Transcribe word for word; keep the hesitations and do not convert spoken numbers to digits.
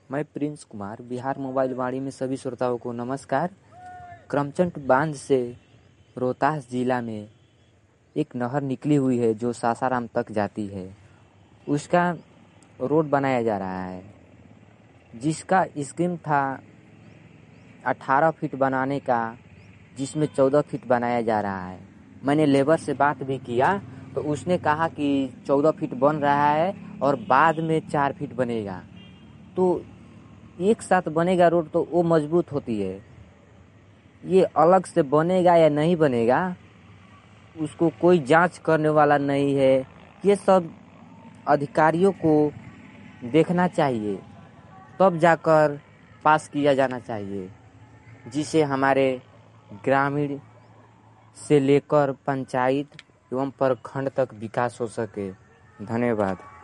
मैं प्रिंस कुमार, बिहार मोबाइल वाणी में सभी श्रोताओं को नमस्कार। करमचट बांध से रोहतास जिला में एक नहर निकली हुई है जो सासाराम तक जाती है। उसका रोड बनाया जा रहा है, जिसका स्कीम था अठारह फीट बनाने का, जिसमें चौदह फीट बनाया जा रहा है। मैंने लेबर से बात भी किया तो उसने कहा कि चौदह फीट बन रहा है और बाद में चार फीट बनेगा। तो एक साथ बनेगा रोड तो वो मजबूत होती है। ये अलग से बनेगा या नहीं बनेगा उसको कोई जांच करने वाला नहीं है। ये सब अधिकारियों को देखना चाहिए, तब जाकर पास किया जाना चाहिए, जिसे हमारे ग्रामीण से लेकर पंचायत एवं प्रखंड तक विकास हो सके। धन्यवाद।